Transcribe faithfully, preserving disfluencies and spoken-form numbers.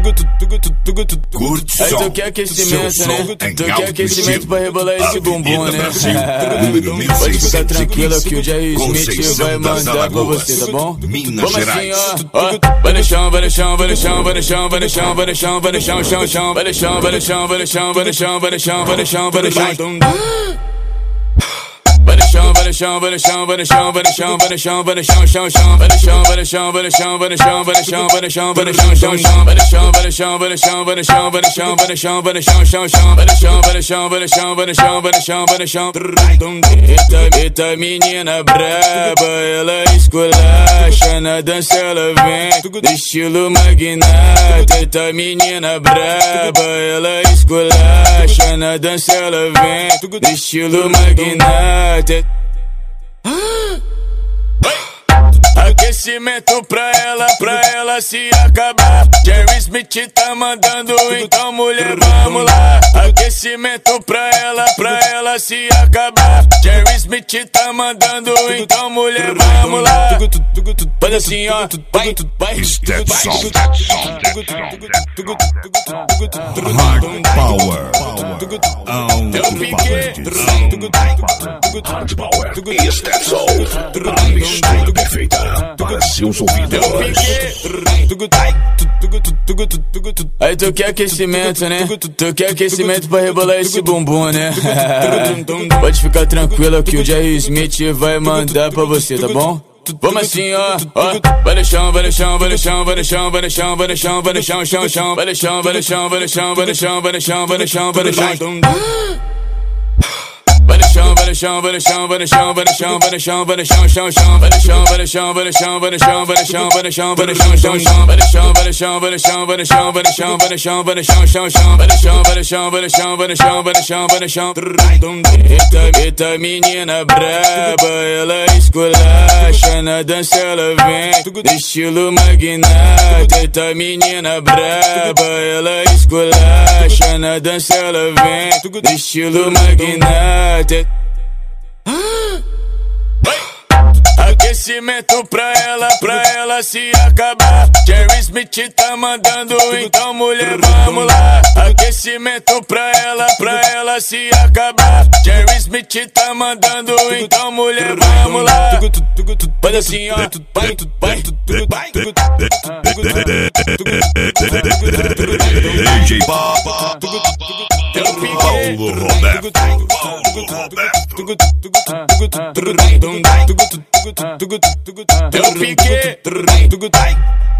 Curte Aí som. tu quer aquecimento, Seu né? som é Tu quer alto aquecimento estilo. pra rebolar esse bumbum, Avenida né? Brasil, número mil Pode ficar seiscentos e tranquilo quinze, que o Jerry Smith Conceição vai das mandar pra Alagoas, você, tá bom? Minas Vamos assim, Gerais. ó, ó. Vai no chão, vai no chão, vai no chão, vai no chão, vai no chão, vai no chão, vai no chão, chão, chão. Vai no chão, vai no chão, vai no chão, vai no chão, vai no chão, vai no chão, vai no chão. Vai no chão, vai no chão, vai no chão, vai no chão, vai no chão, vai no chão, vai no chão, chão, chão. Vai no chão, vai no chão, vai no chão, vai no chão, vai no chão, vai no chão, vai no chão, chão, chão. Vai no chão, vai no chão, vai no chão, vai no chão, vai no chão, vai no chão, vai no chão, chão, chão. Vai no chão, vai no chão, vai no chão, vai no chão, vai no chão, vai no chão. Eita, eita menina braba, ela esculacha na dança, ela vem do estilo magnata. Eita menina braba, ela esculacha na dança, ela vem do estilo magnata. Aquecimento pra ela, pra ela se acabar. Jerry Smith tá mandando, então mulher, vamos lá. Aquecimento pra ela, pra ela se acabar. Jerry Smith tá mandando, então mulher, vamos lá. Faz assim, ó, vai, vai. Step Sound. Hard Power. Eu piquei. Hard Power. Step Sound. A mistura perfeita para seus ouvidos. Aí tu quer aquecimento, né? Tu quer aquecimento pra rebolar esse bumbum, né? Pode ficar tranquilo que o Jerry Smith vai mandar pra você, tá bom? Vamos assim, ó, ó. Vai no chão, vai no chão, vai no chão, vai no chão, vai no chão, vai no chão, vai no chão, chão, chão. Vai no chão, vai no chão, vai no chão, vai no chão, vai no chão, vai no chão, vai no chão. Vai no chão, vai no chão, vai no chão, vai no chão, vai no chão, vai no chão, vai no chão, chão, chão. Vai no chão, vai no chão, vai no chão, vai no chão, vai no chão, vai no chão, vai no chão, chão, chão. Vai no chão, vai no chão, vai no chão, vai no chão, vai no chão, vai no chão, vai no chão, chão, chão. Vai no chão, vai no chão, vai no chão, vai no chão, vai no chão, vai no chão. Eita, eita menina braba, ela esculacha na dança, ela vem do estilo magnata. Eita menina braba, ela esculacha na dança, ela vem do estilo magnata. Aquecimento pra ela, pra ela se acabar. Jerry Smith tá mandando, então mulher, vamos lá. Aquecimento pra ela, pra ela se acabar. Jerry Smith tá mandando, então mulher, vamos lá. Faz assim, ó, vai, vai. D J Paulo Roberto. Eu piquei.